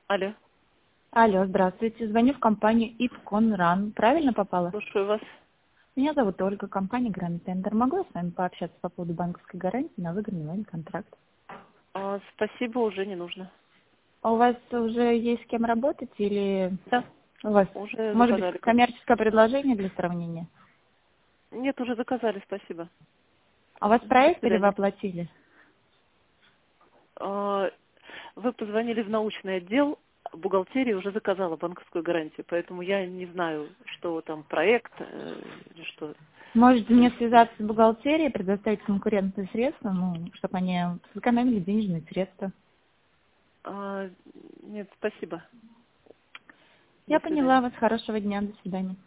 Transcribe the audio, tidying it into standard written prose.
Алло, Алло, здравствуйте. Звоню в компанию Ипконран. Правильно попала? слушаю вас. Меня зовут Ольга, компания Grand Tender. Могу я с вами пообщаться по поводу банковской гарантии на выгодный военный контракт? Спасибо, уже не нужно. А у вас уже есть с кем работать или Да, у вас, уже может быть, заказали. коммерческое предложение для сравнения? Нет, уже заказали, спасибо. А у вас До проект или вы свидания. оплатили? Вы позвонили в научный отдел, бухгалтерия уже заказала банковскую гарантию, поэтому я не знаю, что там проект или что. Можете То мне есть, связаться с бухгалтерией, предоставить конкурентные средства, чтобы они сэкономили денежные средства. нет, спасибо. До Я свидания. поняла вас. Хорошего дня. До свидания.